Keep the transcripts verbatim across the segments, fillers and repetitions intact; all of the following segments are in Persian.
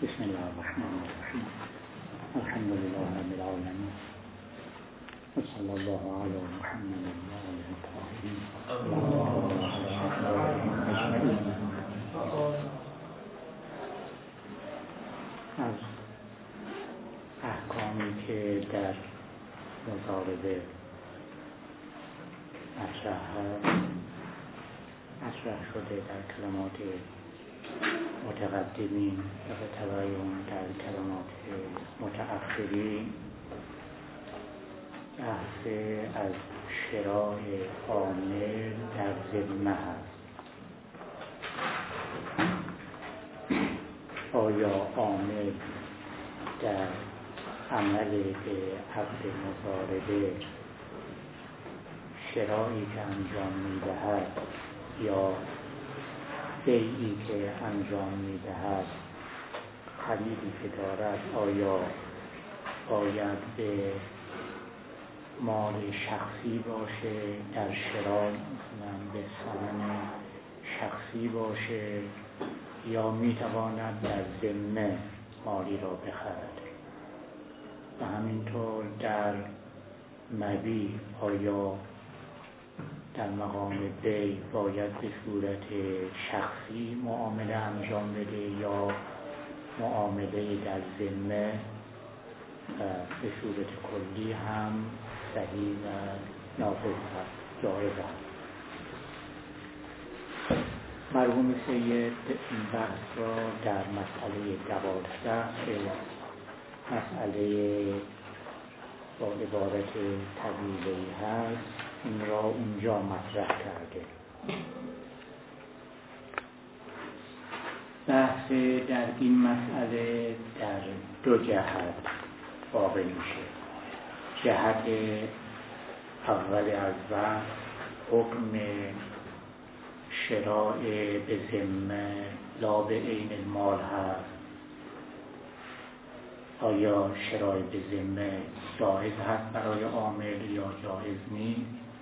بسم الله الرحمن الرحیم. الحمد لله رب العالمین و صلی الله علی محمد و آله الطاهرین از احکامی که در مضاربه مطرح مطرح شده در کلمات متقدمین و به تبعین در کلمات متأخرین، بحث از شراء عامل در ذمه هست. آیا عامل در عمل به عقد مضاربه شرایی که انجام می‌دهد یا بیعی که انجام می‌دهد، خریدی که دارد، آیا باید به مال شخصی باشه، در شراء مثلا به ثمن شخصی باشه، یا میتواند در ذمه مالی را بخرد؟ و همینطور در مبیع آیا در مقام بیع باید به صورت شخصی معامله انجام بده یا معامله در ذمه به صورت کلی هم صحیح و نافذ هست، جایز هست؟ مرحوم سید این بحث را در مسئله دوازده که مسئله با عبارت طویله‌ای هست، این را اونجا مطرح کرده. بحث در این مسئله در دو جهت واقع میشه. جهت اول از بحث حکم شراء به ذمه لا به عین المال هست. آیا شراء به ذمه جایز هست برای عامل یا جایز نیست؟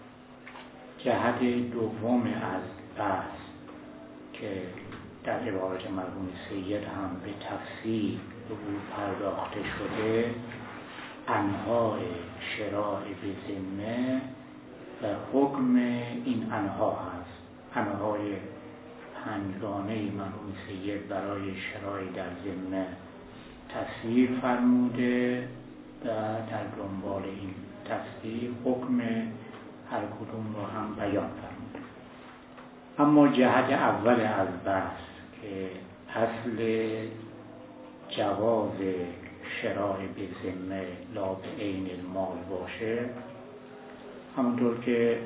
جهت دوم از بحث که در عبارت مرحوم سید هم به تفصیل به او پرداخته شده، انواع شراء به ذمه و حکم این انواع هست. انواع پنجگانه مرحوم سید برای شراء در ذمه تصویر فرموده و در دنبال این تصویر حکم هر کدوم رو هم بیان فرموده. اما جهت اول از بحث که اصل جواز شراء به ذمه لا به عین المال باشه، همونطور که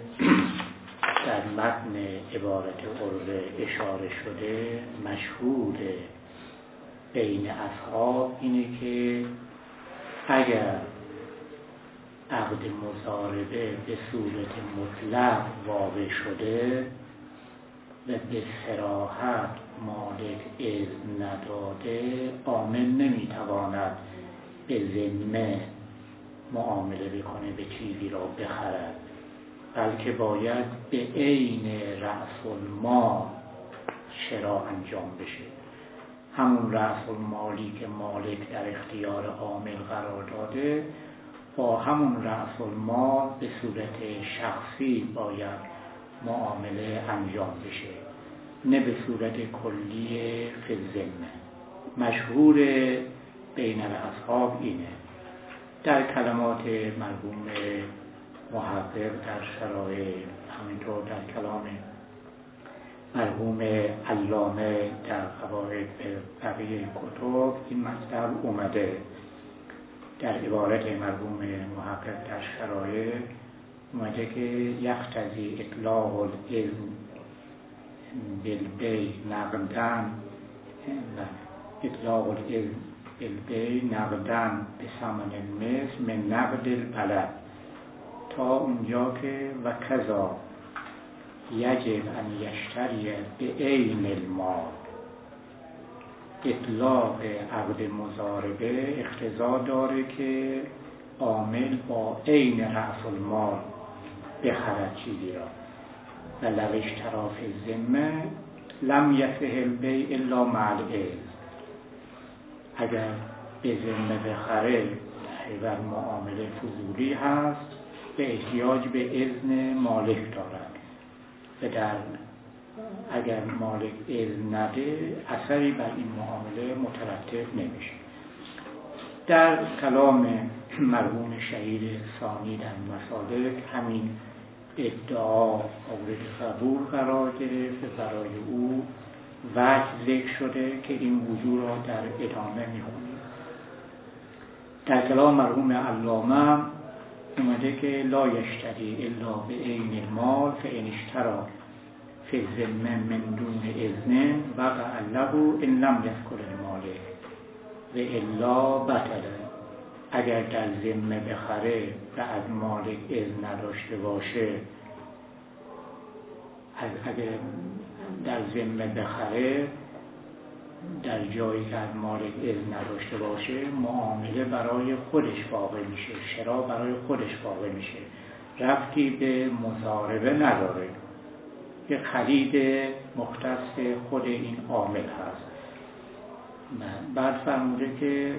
در متن عبارت عرضه اشاره شده، مشهور بین اصحاب اینه که اگر عقد مضاربه به صورت مطلق واقع شده و به صراحت مالک اذن نداده، عامل نمیتواند به ذمه معامله بکنه، به چیزی را بخرد، بلکه باید به عین رأس المال شراء انجام بشه. همون رأس المالی که مالک در اختیار عامل قرار داده، با همون رأس المال به صورت شخصی باید معامله انجام بشه، نه به صورت کلی فی الذمه. مشهور بین الاصحاب اینه. در کلمات مرحوم محقق در شرایع، همینطور در کلام مرحوم علامه در قواعد بقیه کتب این مطلب اومده. در عبارت مرحوم محقق در شرایع اومده که یقتضی اطلاق الاذن بالبیع نقدن اطلاق الاذن بالبیع نقدن به ثمن المثل من نقد البلد، تا اونجا که و کذا یجب ان یشتری به عین المال. اطلاق عقد مضاربه اقتضا داره که عامل با عین رأس المال بخرد چیزی را، و لو اشتری فی الذمه لم یصح البیع الا مع الاذن. اگر به ذمه بخره بر معامله فضولی هست به احتیاج به اذن مالک دارد و در اگر مالک اذن نده اثری بر این معامله مترتب نمیشه. در کلام مرحوم شهید ثانی در مسالک همین ادعا مورد قبول قرار گرفت و برای او وجه ذکر شده که این وجوه را در ادامه می‌خونیم. در کلام مرحوم علامه اومده که لا یشتری الا به عین المال فان اشتری فی الذمه من دون اذن وقع له ان لم یذکر المالک و الا بطل. اگر در ذمه بخره و از مالک اذن نداشته باشه، اگر در ذمه بخره در جایی که از مالک اذن نداشته باشه معامله برای خودش واقع میشه، شرا برای خودش واقع میشه، ربطی به مضاربه نداره، که خرید مختص خود این عامل هست. بعد فرموده که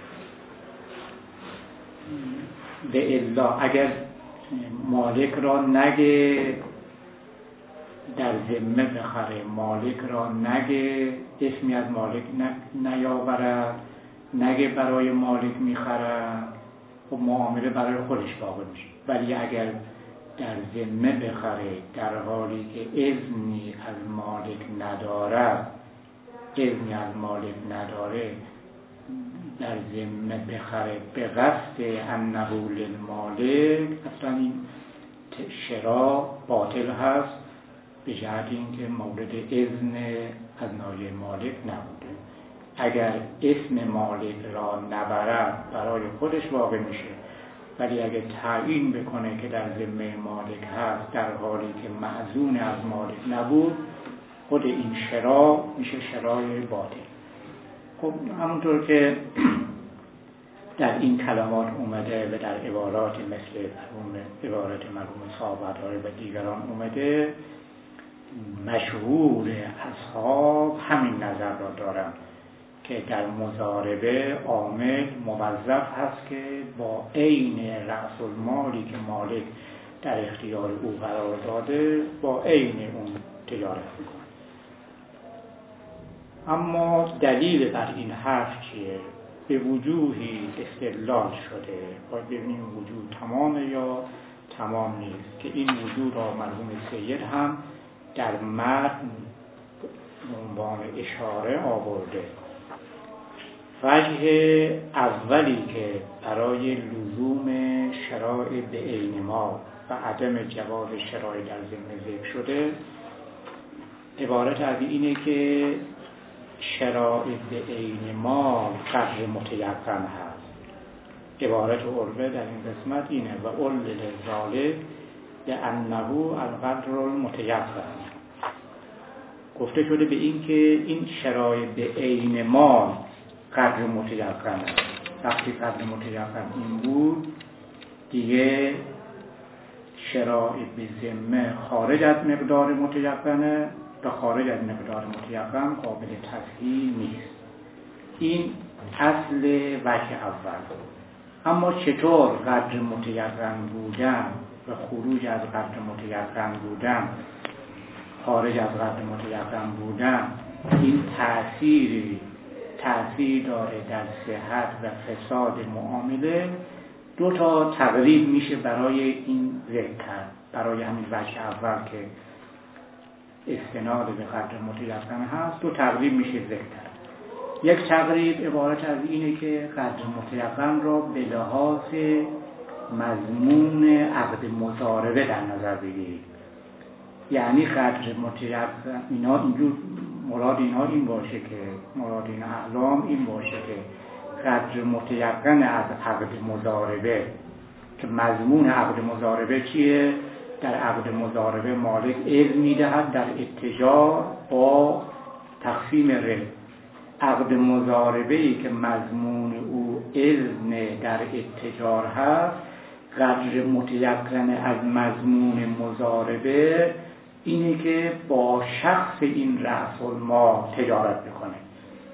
به الا اگر مالک را نگه در ذمه بخره، مالک را نگه اسمی از مالک نیاورد، نگه برای مالک میخرد، خب معامله برای خودش واقع میشه. ولی اگر در ذمه بخره در حالی که اذنی از مالک ندارد، اذنی از مالک نداره، در ذمه بخره به قصد انه للمالک، اصلا این شرا باطل هست به جهت اینکه مورد اذن از ناحیه مالک نبوده. اگر اسم مالک را نبرد برای خودش واقع میشه، ولی اگر تعیین بکنه که در ذمه مالک هست در حالی که معزون از مالک نبود، خود این شرا میشه شرای باطل. خب همونطور که در این کلمات اومده و در عبارات مثل عبارت مرحوم صاحب‌الرای و دیگران اومده، مشهور اصحاب همین نظر را دارند که در مضاربه عامل موظف هست که با عین رأس المالی که مالک در اختیار او قرار داده با عین اون تجارت میکنه. اما دلیل بر این حرف چیه؟ به وجوهی استدلال شده، باید ببینیم وجوه تمامه یا تمام نیست، که این وجوه را مرحوم سید هم در متن عنوان اشاره آورده. وجه اولی که برای لزوم شرای به عین ما و عدم جواز شرای در ذمه ذکر شده، عبارت از اینه که شرای به عین ما قدر متیقن هست. عبارت عروه در این قسمت اینه و علل ذالک لانه القدر المتیقن. گفته شده به این که این شرای به عین مال قدر متیقن است. وقتی قدر متیقن این بود، دیگه شرای به ذمه خارج از مقدار متیقنه و خارج از مقدار متیقن قابل تصحیح نیست. این اصل وجه اول. اما چطور قدر متیقن بودن و خروج از قدر متیقن بودن، خارج از قدر متیقن بودن، این تأثیری تأثیر داره در صحت و فساد معامله، دو تا تقریب میشه برای این ذکر، برای همین وجه اول که استناد به قدر متیقن هست، دو تقریب میشه ذکر. یک تقریب عبارت از اینه که قدر متیقن را به لحاظ مضمون عقد مضاربه در نظر بگیرید. یعنی قدر متیقن اینا اینجور مراد اینها این باشه که مراد این اعلام این باشه که قدر متیقن از عقد مضاربه، که مضمون عقد مضاربه چیه؟ در عقد مضاربه مالک اذن میدهد در اتجار با تقسیم ربح. عقد مضاربه‌ای که مضمون او اذن در اتجار هست، قدر متیقن از مضمون مضاربه اینه که با شخص این رأس المال تجارت بکنه.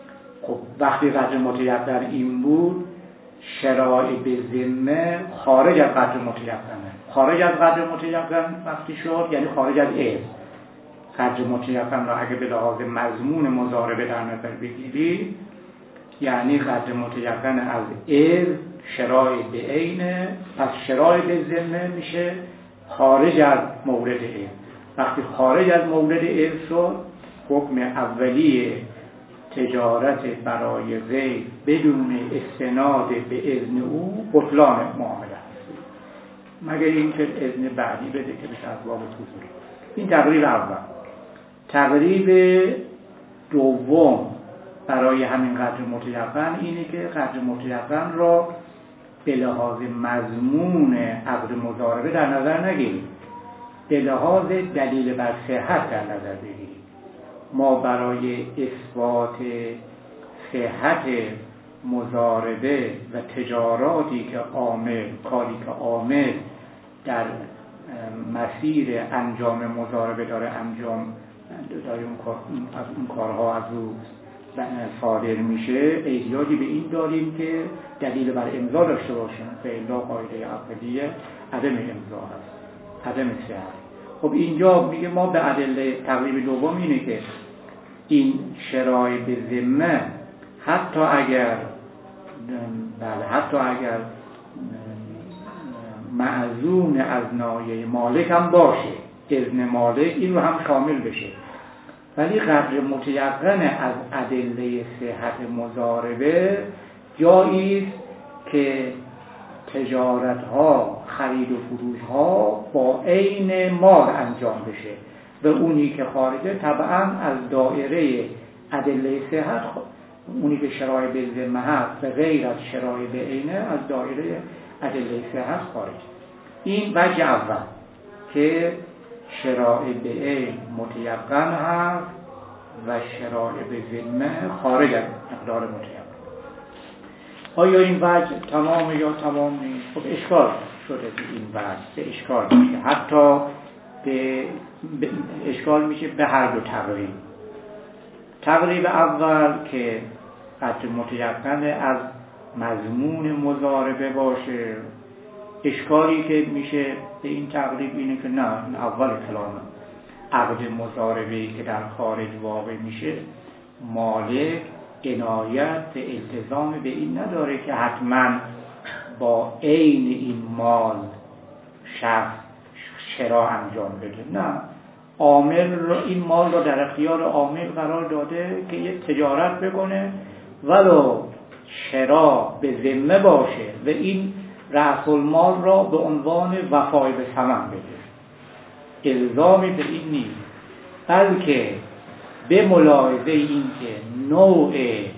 خب وقتی قدر متیقن این بود، شرائع به ذمه خارج از قدر متیقنه. خارج از قدر متیقن وقتی شد یعنی خارج از علم. قدر متیقن را اگه به لحاظ مضمون مضاربه در نظر بگیری، یعنی قدر متیقن از علم شرائع به عینه، پس شرائع به ذمه میشه خارج از مورد علم. وقتی خارج از مورد علم شد، حکم اولیه تجارت برای غیر بدون استناد به اذن او بطلان معامله است، مگر اینکه اذن بعدی بده که بشه اسباب حضور. این تقریب اول. تقریب دوم برای همین قدر متیقن اینه که قدر متیقن را به لحاظ مضمون عقد مضاربه در نظر نگیریم، به لحاظ دلیل بر صحت در نظر بگیریم. ما برای اثبات صحت مضاربه و تجاراتی که عامل، کاری که عامل در مسیر انجام مضاربه داره انجام داره اون کار، از اون کارها از او صادر میشه، احتیاجی به این داریم که دلیل بر امضا داشته باشیم. فعلا قاعده عقدیه عدم امضا هست، عدم صحت. خب اینجا میگه ما به ادله تقریب دوم اینه که این شرایع به ذمه حتی اگر بله حتی اگر معزون از نایه مالک هم باشه، اذن مالک این رو هم شامل بشه، ولی قدر متیقن از ادله صحت مضاربه جایی است که تجارت ها، خرید و فروش ها با عین مال انجام بشه و اونی که خارجه طبعا از دایره ادله صحت، اونی که شرایع به ذمه هست و غیر از شرایع به عینه از دایره ادله صحت خارج. این وجه اول که شرایع به عین متیقن هست و شرایع به ذمه خارج از مقدار متیقن. آیا این وجه تمام یا تمام نیست؟ خب اشکال شده به این وجه، به اشکال میشه، حتی به, به اشکال میشه به هر دو تقریب. تقریب اول که قدر متیقن از مضمون مضاربه باشه، اشکالی که میشه به این تقریب اینه که نه، این اول کلامه. عقد مضاربه‌ای که در خارج واقع میشه، مالک عنایت به التزام به این نداره که حتما با عین این مال شخص شرا انجام بده. نه، عامل رو این مال رو در اختیار عامل قرار داده که یک تجارت بکنه ولو شرا به ذمه باشه و این رأس المال را به عنوان وفای به ثمن بده. الزامی به این نیست، بلکه به ملاحظه این که نوع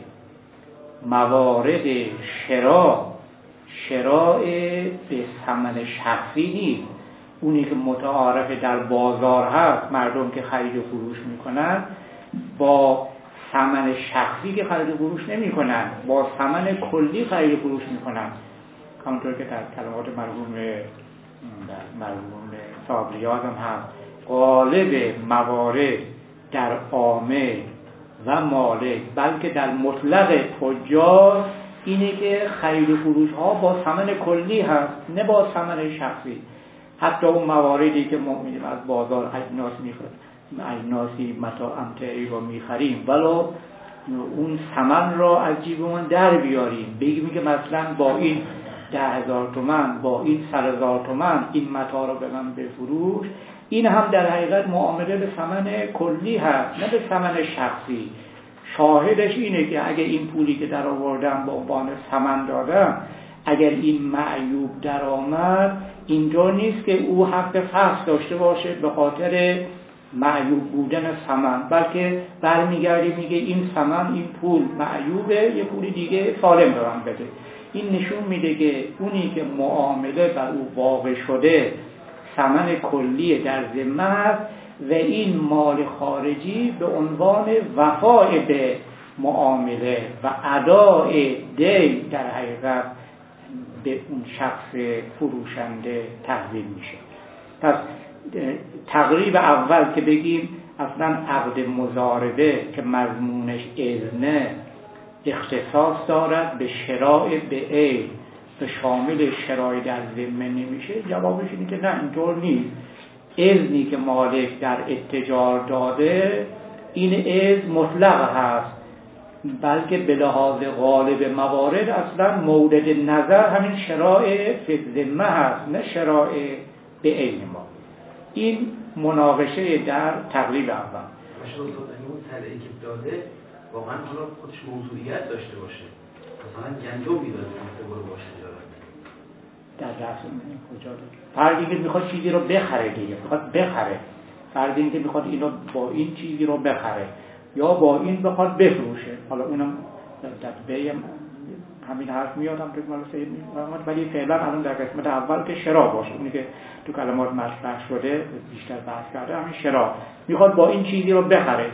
موارد شرا شراء به ثمن شخصی نیست. اونی که متعارف در بازار هست، مردم که خرید و فروش میکنن با ثمن شخصی که خرید و فروش نمیکنن، با ثمن کلی خرید و فروش میکنن. همونطور که در کلمات مرحوم مرحوم صاحب ریاض هم هست، غالب موارد در عامل و مالک بلکه در مطلق تجار اینه که خرید و فروش ها با ثمن کلی هست، نه با ثمن شخصی. حتی اون مواردی که ما می‌بینیم از بازار اجناس می‌خریم، اجناسی متاع امتعی رو می‌خریم، ولو اون ثمن را از جیبمون در بیاریم، بگیم که مثلا با این ده هزار تومان، با این سر هزار تومان این متاع رو به من بفروش، این هم در حقیقت معامله به ثمن کلی هست، نه به ثمن شخصی. شاهدش اینه که اگه این پولی که در آوردم با عنوان ثمن دادم، اگر این معیوب در آمد، اینجا نیست که او حق فحص داشته باشه به خاطر معیوب بودن ثمن، بلکه برمیگردی میگه این ثمن، این پول معیوبه، یه پول دیگه سالم به من بده. این نشون میده که اونی که معامله بر او واقع شده ثمن کلی در ذمه است و این مال خارجی به عنوان وفای به معامله و ادای دین در حقیقت به اون شخص فروشنده تحویل میشه. پس تقریب اول که بگیم اصلا عقد مضاربه که مضمونش اذنه اختصاص دارد به شراء به عین به شامل شرای در ذمه نمیشه؟ جوابش اینه که نه، اینطور نیست. اذنی که مالک در اتجار داده این اذن مطلق هست، بلکه به لحاظ غالب موارد اصلا مورد نظر همین شراء فی الذمه هست، نه شراء به عین ما. این مناقشه در تقریب اول. باشه اون طلعی که داده واقعا حالا خودش موضوعیت داشته باشه، مثلا گندم میداده گفته برو باشه تجارت در دست کجا داره؟ فردی که میخواد چیزی رو بخره دیگه، میخواد بخره، فردی که میخواد اینو با این چیزی رو بخره یا با این بخواد بفروشه، حالا اونم در بیم همین حرف میادم تو مال سید محمد، ولی فعلا الان در قسمت اول که شرا باشه، اونی که تو کلمات مطرح شده بیشتر بحث کرده همین شرا، میخواد با این چیزی رو بخره،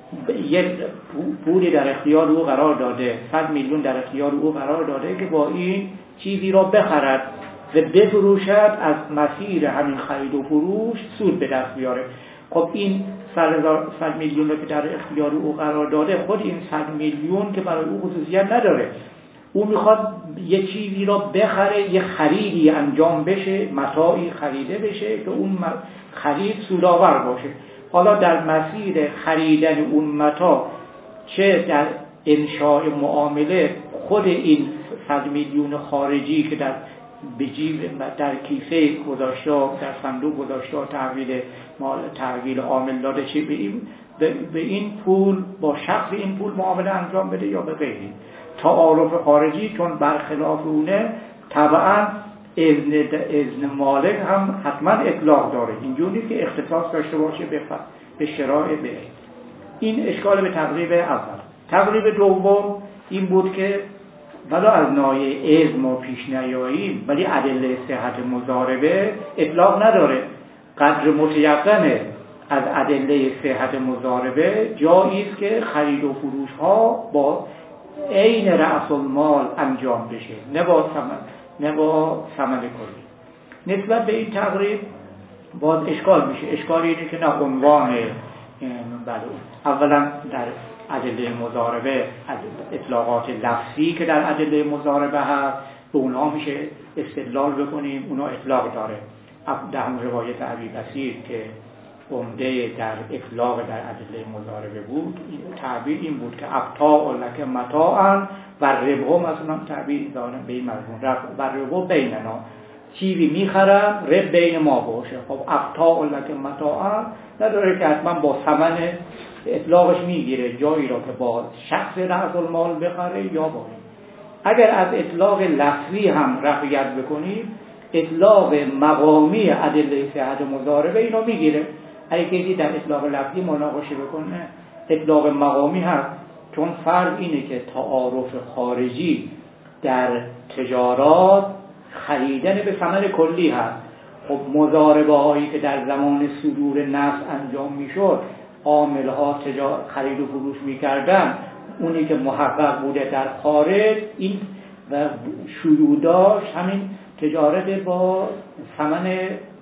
یک پولی در اختیار او قرار داده، صد میلیون در اختیار او قرار داده که با این چیزی رو بخرد و بفروشد، از مسیر همین خرید و فروش سود به دست بیاره. خب این صد میلیون رو که در اختیار او قرار داده، خود این صد میلیون که برای او خصوصیت نداره، او میخواد یه چیزی رو بخره، یه خریدی انجام بشه، متاعی خریده بشه که اون خرید سودآور باشه. حالا در مسیر خریدن اون متاع چه در انشاء معامله خود این صد میلیون خارجی که در بجیب در کیسه گذاشته، در صندوق گذاشته، تحویل مال تحویل عامل داده، چه به این به این پول با شخص این پول معامله انجام بده یا به غیری. تعارف خارجی چون برخلاف اونه طبعا اذن اذن مالک هم حتما اطلاق داره، اینجوری که اختصاص داشته باشه به به شراء به این. اشکال به تقریب اول. تقریب دوم این بود که ولی از ناحیه اذن ما پیش نیاییم، ولی ادله صحت مضاربه اطلاق نداره. قدر متیقنه از ادله صحت مضاربه جایی است که خرید و فروش ها با عین رأس المال انجام بشه، نه با ثمن نه با ثمن کلی. نسبت به این تقریب باز اشکال میشه. اشکال اینه که نه عنوان بله اولا در ادله مضاربه اطلاقات لفظی که در ادله مضاربه هست به اونها میشه استدلال بکنیم، اونها اطلاق داره. در هم روایت ابی بصیر که عمده در اطلاق در ادله مضاربه بود، تعبیر این بود که ابتاع لک متاعا و ربح، مثلا تعبیر دارن به این مضمون و ربح بیننا، چیزی میخرم ربح بین ما باشه. خب ابتاع لک متاعا نداره که حتما با ثمن اطلاقش میگیره جایی را که با شخص رأس المال بخره یا با این. اگر از اطلاق لفظی هم رعایت بکنیم، اطلاق مقامی ادله صحت مضاربه اینو میگیره. اگه کسی در اطلاق لفظی مناقشه بکنه، اطلاق مقامی هست، چون فرض اینه که تعارف خارجی در تجارات خریدن به ثمن کلی هست. خب مضاربه هایی که در زمان صدور نفس انجام میشد، عامل ها تجارت خرید و فروش میکردن، اونی که محقق بوده در خارج این و شیوع همین تجارت با ثمن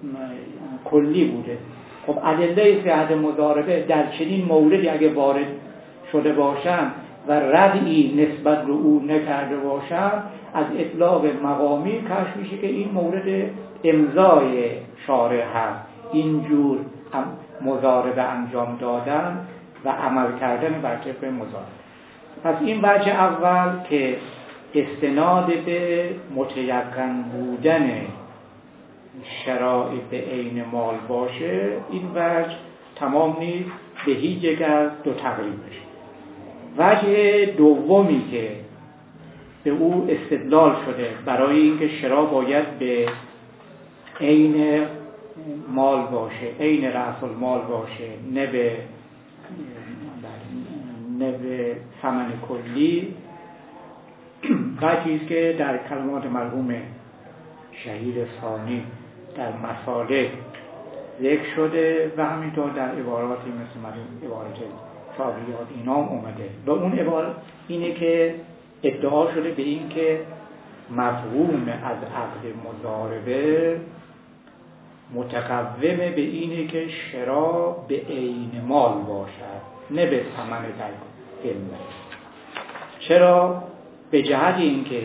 کلی بوده. خب ادله صحت مضاربه در چنین موردی اگه وارد شده باشن و ردی نسبت به او نکرده باشن، از اطلاق مقامی کشف میشه که این مورد امضای شارع هست، اینجور مضاربه انجام دادن و عمل کردن بر طبق مضاربه. پس این وجه اول که استناد به متیقن بودن شرایط عین مال باشه، این وجه تمام نیست، به هیچ یک از دو تقریب بشه. وجه دومی که به او استدلال شده برای اینکه شرا باید به عین مال باشه، عین رأس المال باشه، نه به نه به ثمن کلی، وجهی است که در کلمات مرحوم شهید ثانی در مسالک ذکر شده و همینطور در عباراتی مثل عبارت شاذلیات اینا اومده. و اون عبارت اینه که ادعا شده به این که مفهوم از عقد مضاربه متقومه به اینه که شرا به عین مال باشد، نه به ثمن در علم. چرا؟ به جهت اینکه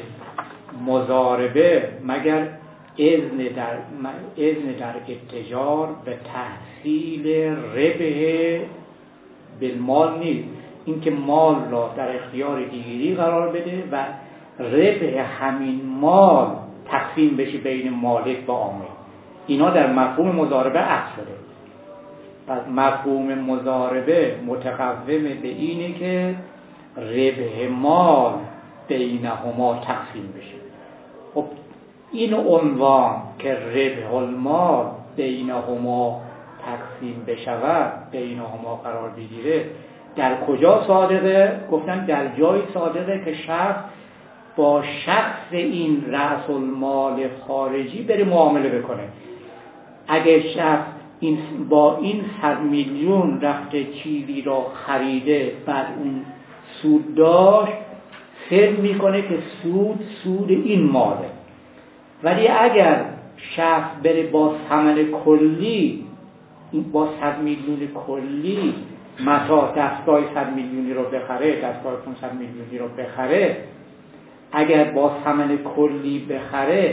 مضاربه مگر اذن در اذن در اتجار به تحصیل ربح بالمال نیست، اینکه مال را در اختیار دیگری قرار بده و ربح همین مال تقسیم بشه بین مالک و عامل. اینا در مفهوم مضاربه عکس شده. پس مفهوم مضاربه متقوم به اینه که ربح مال بینهما تقسیم بشه. خب این عنوان که ربح المال بینهما تقسیم بشود، بینهما قرار بگیره، در کجا صادقه؟ گفتن در جای صادقه که شخص با شخص این رأس المال خارجی بره معامله بکنه. اگه شخص این با این صد میلیون رفته چیزی را خریده، بعد اون سود داشت، فهم میکنه که سود سود این ماله. ولی اگر شخص بره با ثمن کلی، با صد میلیون کلی متاع دستگاه صد میلیونی رو بخره، دستگاه پانصد میلیونی رو بخره، اگر با ثمن کلی بخره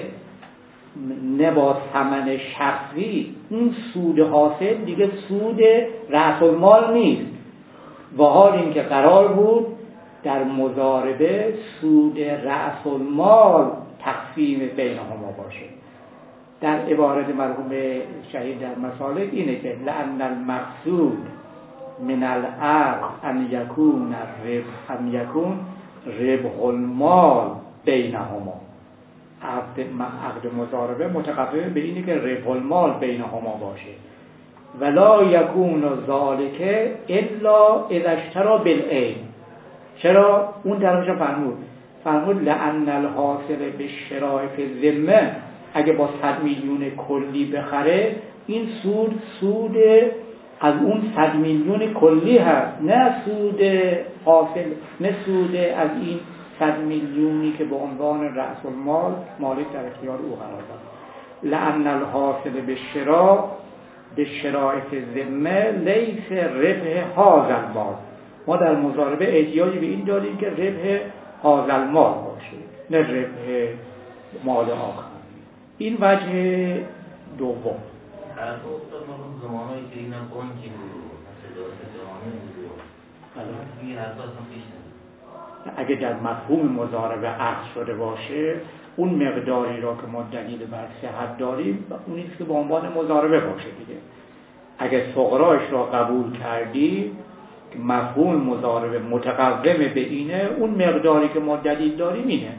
نه با ثمن شخصی، اون سود حاصل دیگه سود رأس المال نیست، و حال اینکه قرار بود در مضاربه سود رأس المال تقسیم بینهما باشه. در عبارت مرحوم شهید در مسالک اینه که لأن المقصود من العقد ان یکون الربح ان یکون ربح المال بینهما. عقد عقد مضاربه متقوم به اینه که ربح المال بینهما باشه. ولا یکون ذالک الا اذا اشترى بالعین. چرا؟ اون طرفش فرمود فرمود لأن الحاصل بالشراء فی الذمه، اگه با صد میلیون کلی بخره، این سود سود از اون صد میلیون کلی هست، نه سود حاصل، نه سود از این صد میلیونی که به عنوان رأس المال مالک در اختیار او قرار داد. لأن الحاصل بالشراء بالشراء فی الذمه لیس ربح هذا المال. ما در مضاربه احتیاجی به این داریم که ربح هذا المال باشه، نه ربح مال آخر. این وجه دوم. هر وقت ما زمانهایی که اینا بانکی بود، صداست زمانه بود، این حرف اصلا پیش نمید. اگه در مفهوم مضاربه عقد شده باشه، اون مقداری را که ما دلیل بر صحت داریم اون نیست که به عنوان مضاربه باشه دیگه. اگه صغراش را قبول کردی که مفهوم مضاربه متقوم به اینه، اون مقداری که ما دلیل داریم اینه.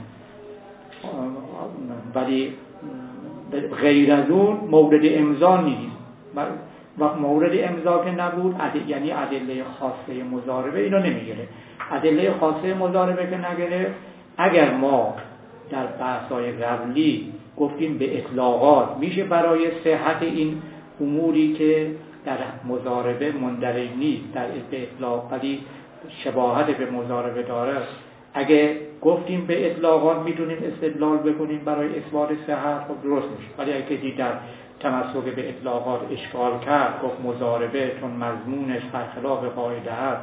ولی غیر از اون مورد امضا نیست. و مورد امضا که نبود عدل، یعنی ادله خاصه مضاربه اینو نمیگیره. ادله خاصه مضاربه که نگیره، اگر ما در بحث‌های قبلی گفتیم به اطلاقات میشه برای صحت این اموری که در مضاربه مندرج نیست در اطلاق ولی شباهت به مضاربه داره، اگه گفتیم به اطلاقات میتونیم استدلال بکنیم برای اثبات صحت، خب درست میشه. ولی اگه کسی در تمسک به اطلاقات اشکال کرد، گفت مضاربه چون مضمونش برخلاف قاعده هست،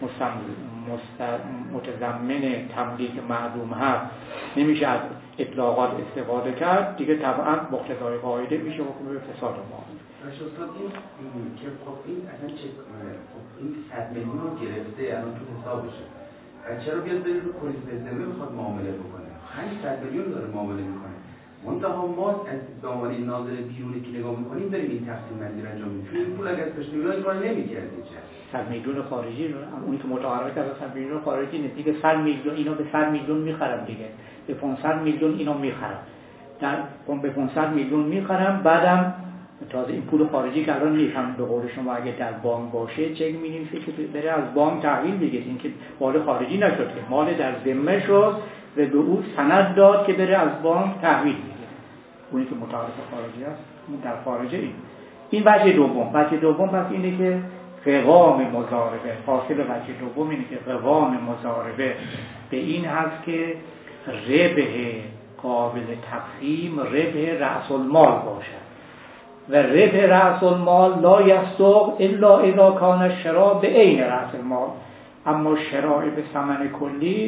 متضمن تملیک معلوم هست، نمیشه از اطلاقات استفاده کرد، دیگه طبعا مقتضای قاعده میشه حکم به فساد معامله. استاد این که خب این اصلا چه این صد میلیون رو گرفته الان تو حسابشه، چرا بیاد بره رو پلیس ذمه بخواد معامله بکنه؟ پنج صد میلیون داره معامله میکنه. منتها ما از داماد ناظر بیرونی که نگاه میکنیم داریم این تقسیم بندی رو انجام میدیم. این پول اگه از پشت میلیون این کار نمی‌کرد چه؟ صد میلیون خارجی رو اون که متعارف از صد میلیون خارجی نیست دیگه. صد میلیون اینو به صد میلیون میخرم دیگه. به پانصد میلیون اینو میخرم. در به پانصد میلیون میخرم، بعدم تازه این پول خارجی که الان نیست، هم به قول شما اگه در بانک باشه چک می‌نویسه که بره از بانک تحویل بگیره. این که مال خارجی نشد که مال در ذمه شد و به او سند داد که بره از بانک تحویل بگیره. اونی که متعارف خارجی است اون در خارجه این. این وجه دوم. وجه دوم پس اینه که قوام مضاربه، حاصل وجه دوم اینه که قوام مضاربه به این هست که ربح قابل تقسیم ربح رأس المال باشد و ربح رأس المال لا یصدق الا اذا کان الشراء بعین رأس المال. اما شراء به ثمن کلی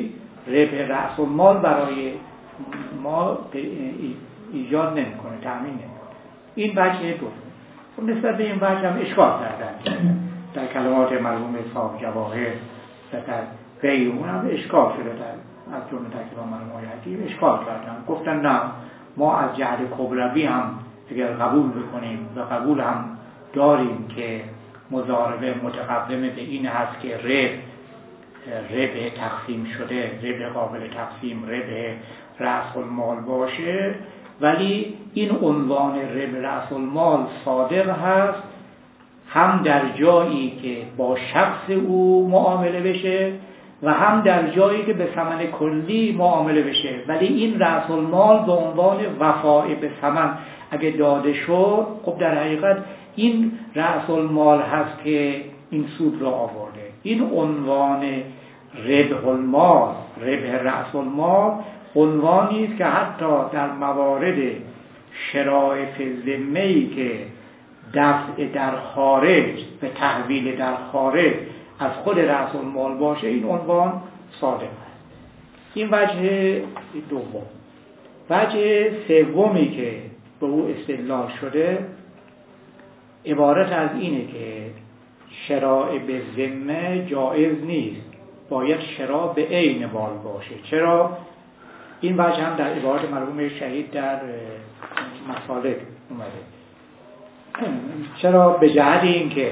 ربح رأس المال برای ما ایجاد نمیکنه، تامین نمیکنه. این وجه دوم. خب نسبت به این وجه هم اشکال کردن در کلمات مرحوم صاحب جواهر و در غیر اون هم اشکال شده، در از جمله تکلیف مرحوم آقای حکیم اشکال کردن، گفتن نه ما از جهت کبروی هم اگر قبول بکنیم و قبول هم داریم که مضاربه متقدمه به این هست که ربح ربح تقسیم شده، ربح قابل تقسیم، ربح رأس المال باشه، ولی این عنوان ربح رأس المال صادق هست هم در جایی که با شخص او معامله بشه و هم در جایی که به ثمن کلی معامله بشه، ولی این رأس المال به عنوان وفای به ثمن اگه داده شد، خب در حقیقت این رأس المال هست که این سود را آورده. این عنوان ربح المال، ربح رأس المال، عنوانی است که حتی در موارد شراء فی الذمه‌ای که دفع در خارج به تحویل در خارج از خود رأس المال باشه، این عنوان صادق است. این وجه دوم. وجه سومی که به او استدلال شده عبارت از اینه که شراء به ذمه جایز نیست، باید شراء به عین مال باشه. چرا؟ این وجه هم در عبارت مرحوم شهید در مسالک اومده. چرا؟ به جهت این که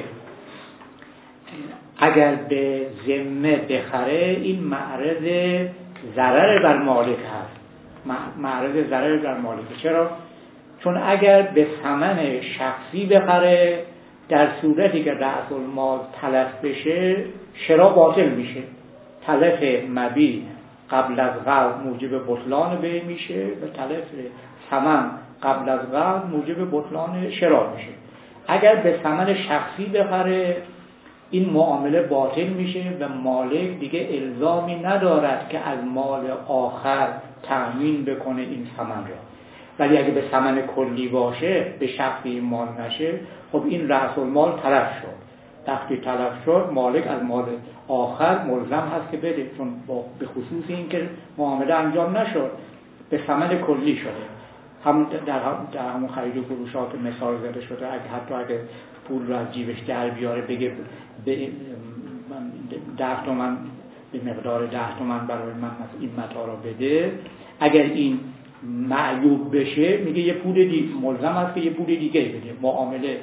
اگر به ذمه بخره این معرض ضرر بر مالک هست، معرض ضرر بر مالک. چرا؟ چون اگر به ثمن شخصی بخره در صورتی که رأس المال تلف بشه شرا باطل میشه. تلف مبیع قبل از قبض موجب بطلان بیع میشه و تلف ثمن قبل از قبض موجب بطلان شرا میشه. اگر به ثمن شخصی بخره این معامله باطل میشه و مالک دیگه الزامی ندارد که از مال آخر تأمین بکنه این ثمن را. ولی اگه به ثمن کلی باشه، به شخصی مال نشه، خب این رأس المال تلف شد. وقتی تلف شد مالک از مال آخر ملزم هست که بده، چون به خصوص این که معامله انجام نشد، به ثمن کلی شده. هم در, در همون خرید و فروشات مثال زده شده، اگه حتی اگه پول رو از جیبش در بیاره بگه به ده تومن به مقدار ده تومن برای من این متاع را بده، اگر این معیوب بشه میگه یه پول دیگه ملزم است که یه پول دیگه بده. معامله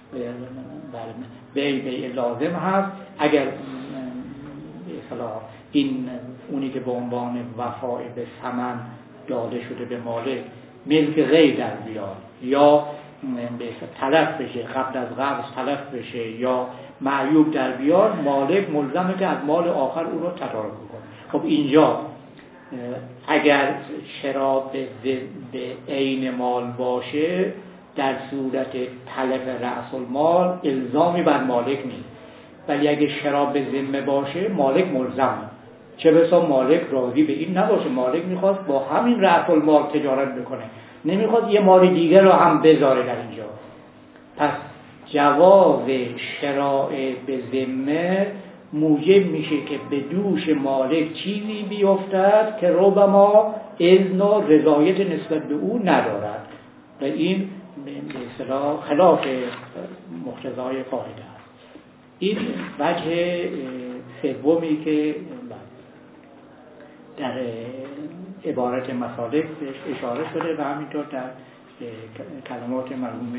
بیع بیع لازم هست. اگر مثلا این اونی که به عنوان وفای به ثمن داده شده به مالک ملک غیر در بیاد یا تلف بشه، قبل از قبض تلف بشه یا معیوب در بیاد، مالک ملزمه که از مال آخر او رو تدارک کنه. خب اینجا اگر شرا به عین مال باشه در صورت تلف رأس المال الزامی بر مالک نیست، ولی اگه شرا به ذمه باشه مالک ملزمه. چه بسا مالک راضی به این نباشه، مالک میخواست با همین رأس المال تجارت بکنه، نمیخواد یه مال دیگر رو هم بذاره در اینجا. پس جواز شراء به ذمه موجب میشه که به دوش مالک چیزی بیفتد که ربما اذن و رضایت نسبت به او ندارد و این به اصطلاح خلاف مقتضای قاعده است. این وجه سومی که در عبارت مسالک اشاره شده و همینطور در کلمات مرحوم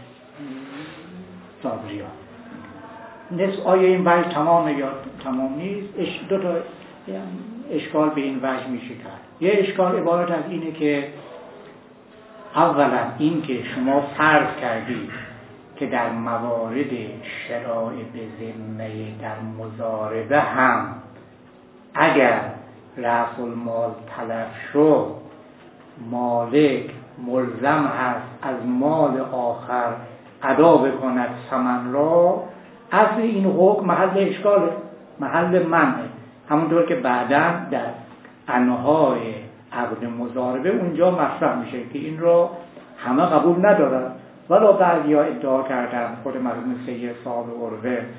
صابریان. نصف آیا این وجه تمام یا تمام نیست؟ دو تا اشکال به این وجه میشه کرد. یه اشکال عبارت از اینه که اولا این که شما فرض کردید که در موارد شراء به ذمه در مضاربه هم اگر رأس المال تلف شد مالک ملزم هست از مال آخر ادا بکند ثمن را. اصل این حکم محل اشکاله، محل منعه، همونطور که بعداً در انهای عقد مضاربه اونجا مطرح میشه که این را همه قبول ندارن، ولی بعضیا ادعا کردن، خود مرحوم سید صاحب عروه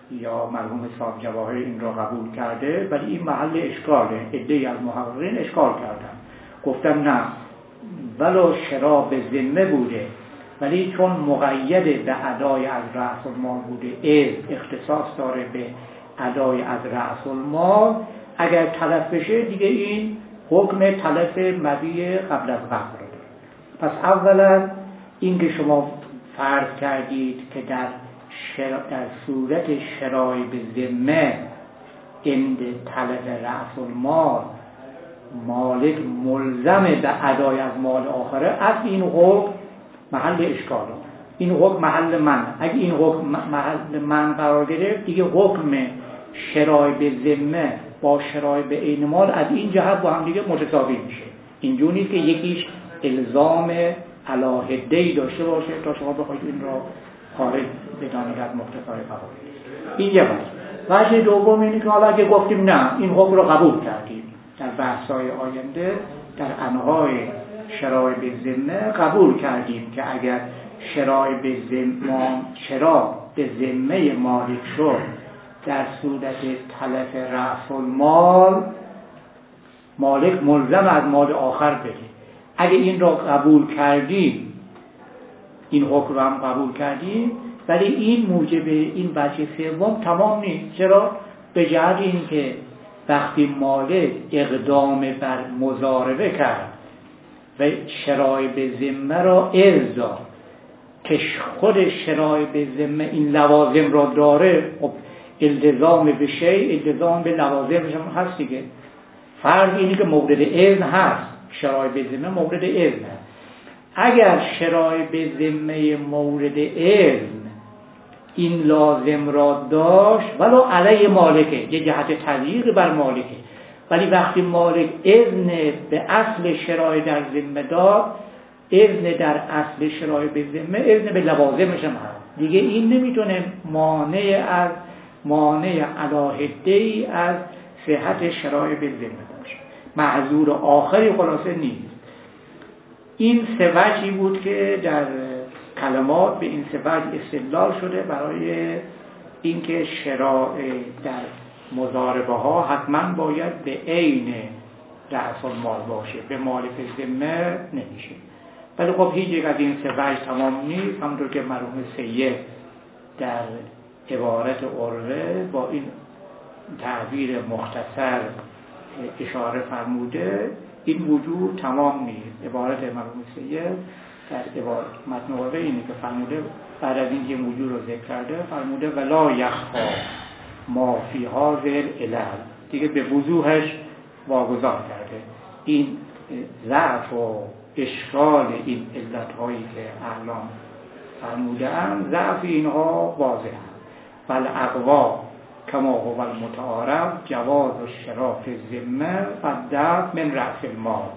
یا مرحوم صاحب جواهر این را قبول کرده، ولی این محل اشکاله. عده‌ای از محققین اشکال کردن، گفتن نه ولو شرا به ذمه بوده، ولی چون مقید به ادای از رأس المال بوده، از اختصاص داره به ادای از رأس المال، اگر تلف بشه دیگه این حکم تلف مبیع قبل از قبض رو داره. پس اولا این که شما فرض کردید که در شرا... در صورت شرای به ذمه عند تلف رأس المال مالک ملزم به ادای از مال آخره، از این حکم محل اشکاله. این حکم محل من، اگه این حکم محل من قرار گرفت دیگه حکم شرای به ذمه با شرای به عین مال از این جهت با هم دیگه متساوی میشه. اینجوری نیست که یکیش الزام علاهده‌ای داشته باشه تا شما بخواید این را خارج بدانید از مختصر قواعد. این یه وجه. وجه دوم اینه که حالا اگه گفتیم نه این حکم رو قبول کردیم، در بحث‌های آینده در انواع شرای به ذمه قبول کردیم که اگر شرای به ذمه شرا به ذمه مالک شد در صورت تلف رأس المال، مالک ملزم از مال آخر بده. اگه این را قبول کردیم، این حکم را هم قبول کردیم، ولی این موجب این وجه سوم تمام نیست. چرا؟ به جهت اینکه وقتی مالک اقدام بر مضاربه کرد و شرای به ذمه را ارضا که خود شرای به ذمه این لوازم را داره، خب التزام به شیء التزام به لوازمش هم هست دیگه. فرض اینه که مورد اذن هست، شرای به ذمه مورد اذن هست. اگر شرای به ذمه مورد اذن این لازم را داشت ولو علی مالکه، یه جهت تضییق بر مالکه، ولی وقتی مالک اذن به اصل شرای در ذمه داد، اذن در اصل شرای به ذمه اذن به لوازمش هم هست دیگه، این نمیتونه مانع از مانع علاهده‌ای از صحت شرای به ذمه باشه، معذور آخری خلاصه نیست. این سه وجهی بود که در کلمات به این سه وجه استدلال شده برای اینکه شرای در مضاربه ها حتما باید به عین رأس المال باشه، به مالک ذمه نمیشه. ولی خب هیچ یک از این سه وجه تمام نیست، همونطور که مرحوم سید در عبارت عروه با این تعبیر مختصر اشاره فرموده، این وجود تمام نیست. عبارت مرحوم سید در عبارت متن عروه اینه که فرموده، بعد از اینکه وجود رو ذکر کرده فرموده ولا یخفا ما فی هذا العلل، دیگه به وضوحش واگذار کرده این ضعف و اشکال این علت‌هایی که اعلام فرموده اند، ضعف اینها واضح است. فالاقوا کما هو المتعارف جواز الشراء فی الذمه والدفع من رأس المال.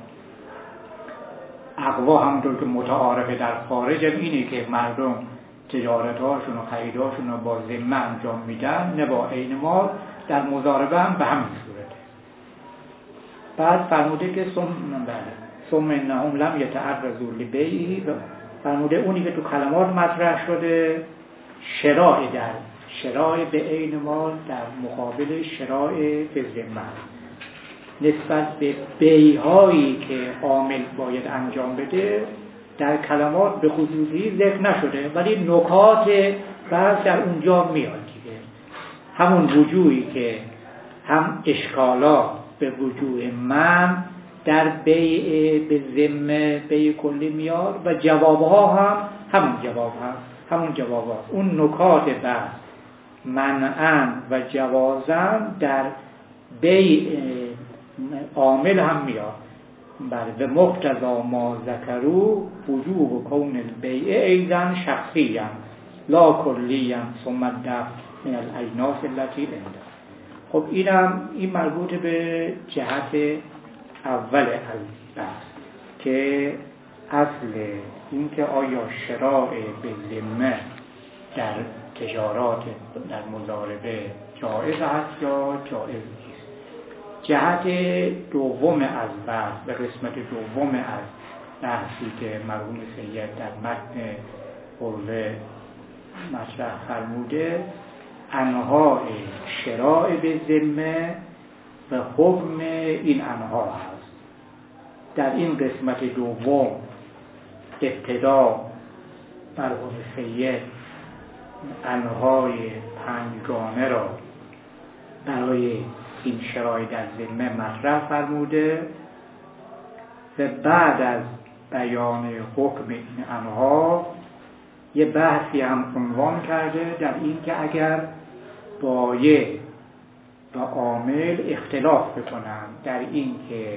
اقوا همونطور که متعارف در خارج اینه که مردم تجارت‌هاشون و خریدهاشون رو با ذمه انجام میدن، نه با عین مال. در مضاربه هم به همین صورته. بعد فرموده که ثم بله ثم انهم لم یتعرضوا لبیعه، فرموده اونی که تو کلمات مطرح شده شراء در شراء به عین مال در مقابل شراء به ذمه، نسبت به بیع‌هایی که عامل باید انجام بده در کلمات به خصوصی ذکر نشده، ولی نکات بعض در اونجا میاد دیگه. همون وجوهی که هم اشکالات به وجوه من در بیع به ذمه بیع کلی میاد و جوابها هم همون جواب هست، همون جواب هست. اون نکات بعض منعاً و جوازاً در بیع عامل هم میاد. بله به مقتضا ما ذکروا وجوب کون البیع ایضاً شخصیاً لا کلیاً ثم الدفع من الاجناس التي عنده. خب اینم این مربوط به جهت اول البحث که اصل این که آیا شراء به ذمه در تجارات در مضاربه جائز است یا جائز نیست. جهت دوم از بحث به قسمت دوم از بحثی که مرحوم سید در متن عروه مطرح فرموده، انواع شراء به ذمه و حکم این انواع هست. در این قسمت دوم ابتدا مرحوم سید انواع پنجگانه را برای این شرای در ذمه مطرح فرموده و بعد از بیان حکم این انواع یه بحثی هم عنوان کرده در این که اگر بایع و عامل اختلاف بکنن در این که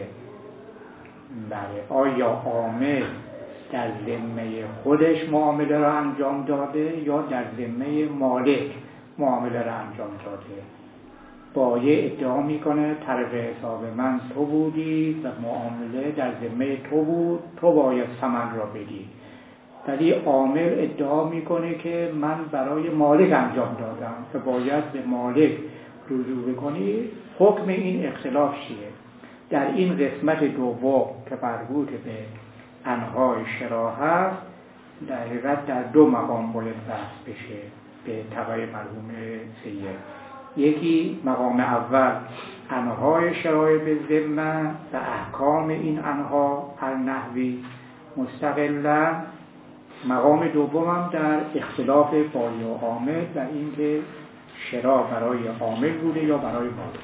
بله آیا عامل در ذمه خودش معامله را انجام داده یا در ذمه مالک معامله را انجام داده. بایع ادعا میکنه طرف حساب من تو بودی و معامله در ذمه تو بود، تو باید ثمن را بدی. ولی عامل ادعا میکنه که من برای مالک انجام دادم و باید به مالک رجوع بکنی. حکم این اختلاف چیه؟ در این قسمت دوم که مربوط به انواع شراء هست در حقیقت در دو مقام باید بحث بشه به تبع مرحوم سید. یکی مقام اول انواع شراء به ذمه و احکام این انواع هر نحوی مستقلا. مقام دوم هم در اختلاف بایع و عامل در اینکه شراء برای عامل بوده یا برای مالک.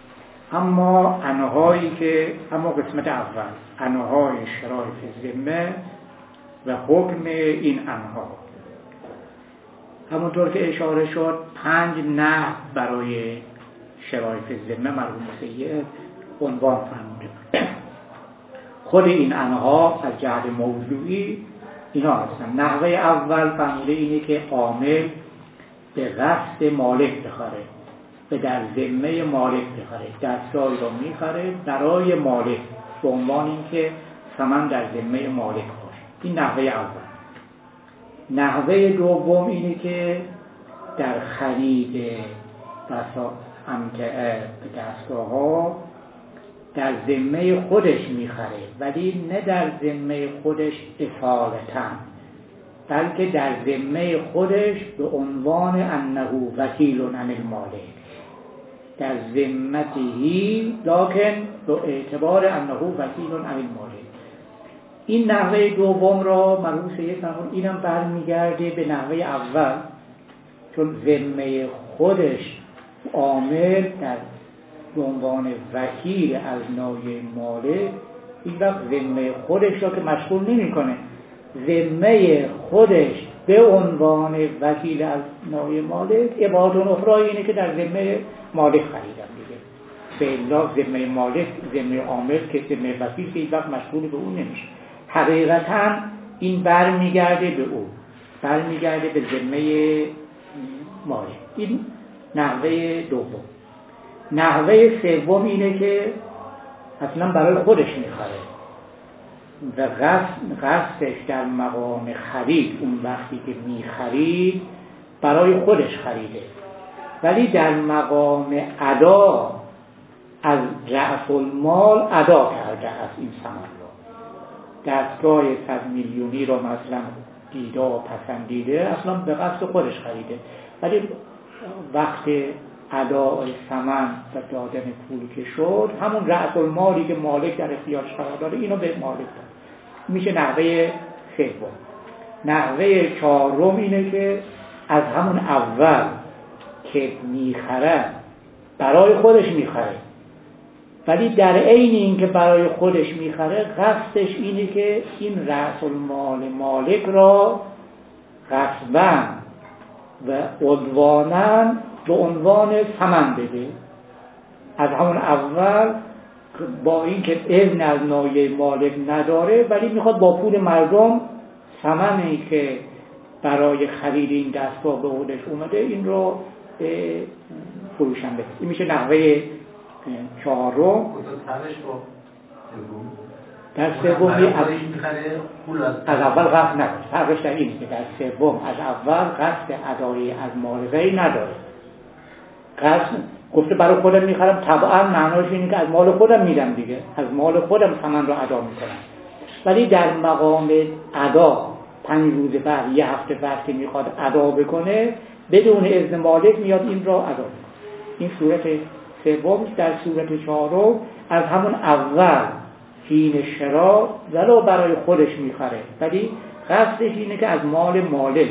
اما انواعی که اما قسمت اول انواع شراء به ذمه و حکم این انواع، همونطور که اشاره شد پنج نحو برای شراء به ذمه مرحوم سید عنوان فرموده. خود این انواع از جهت موضوعی اینا هستن. نحوه اول فرموده اینه که عامل به قصد مالک بخره و در ذمه مالک بخره، دستگاهی را میخره برای مالک به عنوان اینکه ثمن در ذمه مالک باشه. این نحوه اول. نحوه دوم اینه که در خرید بسا امتعه به دستگاه ها در ذمه خودش میخره ولی نه در ذمه خودش اصالتاً، بلکه در ذمه خودش به عنوان انه وکیل عن المالک، در ذمته لکن به اعتبار انه وکیل عن المالک. این نحوه دوم را مرحوم سید فرمود اینم برمیگرده به نحوه اول، چون ذمه خودش عامل در به عنوان وکیل از نایه مالک این وقت ذمه خودش را که مشغول نمی کنه، ذمه خودش به عنوان وکیل از نایه مالک عبارت اخرى اینه که در ذمه مالک خریدم دیگه. به الا ذمه مالک ذمه عامل که ذمه وکیل که این وقت مشغول به اون نمیشه. حقیقتا این برمیگرده به او، برمیگرده به ذمه مالک. این نحوه دوم. نحوه سوم اینه که اصلا برای خودش میخره و قصد قصدش در مقام خرید اون وقتی که میخرید برای خودش خریده، ولی در مقام ادا از رأس المال ادا کرده از این ثمن را. دستگاه صد میلیونی را مثلا دیده و پسندیده اصلا به قصد خودش خریده، ولی وقت ادای ثمن و دادن پول که شد همون رأس المالی که مالک در اختیارش قرار داره اینو به مالک داد. میشه نحوه سوم. نحوه چهارم اینه که از همون اول که میخره برای خودش میخره، ولی در عین این که برای خودش میخره قصدش اینه که این رأس المال مالک را غصباً و عدواناً به عنوان ثمن بده. از همون اول با اینکه اذن از نایه مالک نداره ولی میخواد با پول مردم ثمنی که برای خرید این دستگاه به خودش اومده این رو فروشن بده. این میشه نحوه چهارم. در سومی از, از اول قصد نداره. فرقش در اینه که در سوم از اول قصد ادای از مال غیر نداره. قصد گفته برای خودم میخرم، طبعا معناش اینه که از مال خودم میدم دیگه، از مال خودم ثمن رو ادا میکنم. ولی در مقام ادا پنج روز بعد یه هفته بعد که میخواد ادا بکنه بدون اذن مالک میاد این را ادا کنه. این صورت سوم. در صورت چهارم از همون اول حین شرا ولو برای خودش میخره ولی قصدش اینه که از مال مالک،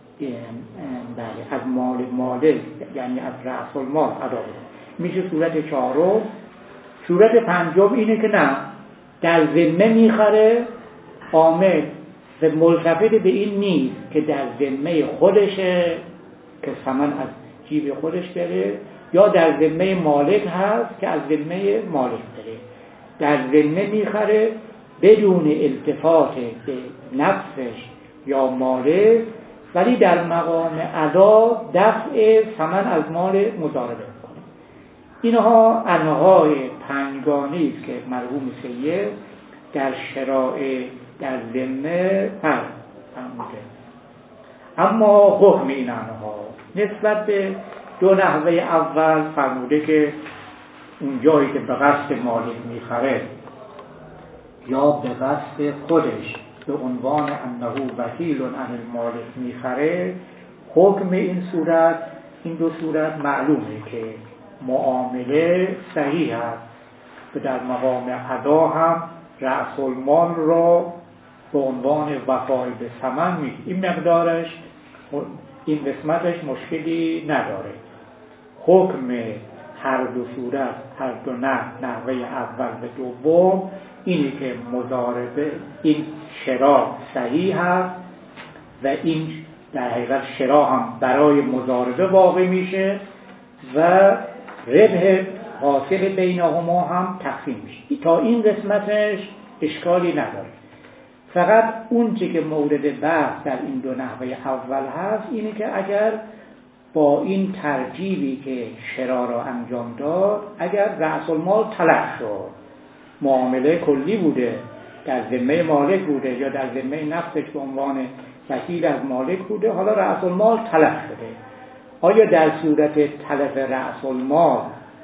بله از مال مالک یعنی از رأس المال ادا کنه، میشه صورت چهارم. صورت پنجم اینه که نه، در ذمه میخره، عامل و ملتفت به این نیست که در ذمه خودشه که ثمن از جیب خودش بره یا در ذمه مالک هست که از ذمه مالک بره. در ذمه میخره بدون التفات به نفسش یا مالک، ولی در مقام ادا دفع ثمن از مال مضاربه میکنه. اینها انواع پنجگانه‌ای است که مرحوم سید در شرائع در ذمه فرموده. اما حکم این انها نسبت به دو نحوه اول فرموده که اون جایی که به قصد مالک میخره یا به قصد خودش به عنوان انه وکیل عن المالک میخره، حکم این صورت، این دو صورت معلومه که معامله صحیح است که در مقام ادا هم رأس المال را به عنوان وفای به ثمن می این مقدارش این قسمتش مشکلی نداره. حکم هر دو صورت، هر دو نه نحوه اول به دوم اینی که مضاربه این شرا صحیح هست و این در حقیقت شرا هم برای مضاربه واقع میشه و ربح حاصل بینهما هم تقسیم میشه. تا این قسمتش اشکالی نداره. فقط اون چی که مورد بحث در این دو نحوه اول هست اینه که اگر با این ترکیبی که شرا را انجام داد، اگر رأس المال تلف شد، معامله کلی بوده، در ذمه مالک بوده یا در ذمه نفسش به عنوان وکیل از مالک بوده، حالا رأس المال تلف شده، آیا در صورت تلف رأس المال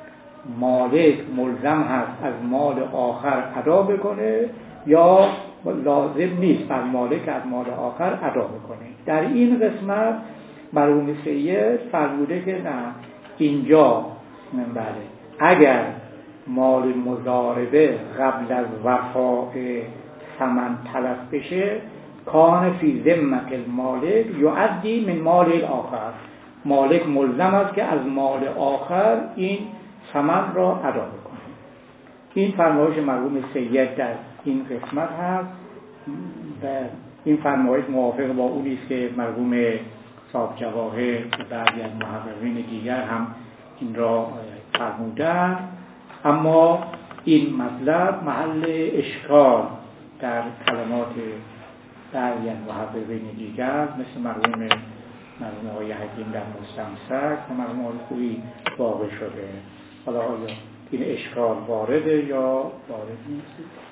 مالک ملزم هست از مال آخر ادا بکنه یا لازم نیست بر مالک از مال آخر ادا بکنه؟ در این قسمت مرحوم سید فرموده که نه، اینجا بله اگر مال مضاربه قبل از وفای ثمن تلف بشه، کان فی ذمة المالک یؤدی من مال الاخر، مالک ملزم است که از مال آخر این ثمن را ادا بکنه. این فرمایش مرحوم سید در این قسمت هست و این فرمایش موافق با اونی است که مرحوم صاحب جواهر و بعضی از محققین دیگر هم این را فرمودن. اما این مطلب محل اشکال در کلمات بعضی از محققین دیگر مثل مرحوم مرحوم آقای حکیم در مستمسک و مرحوم آقای خویی واقع شده. حالا آیا این اشکال وارده یا وارد نیست؟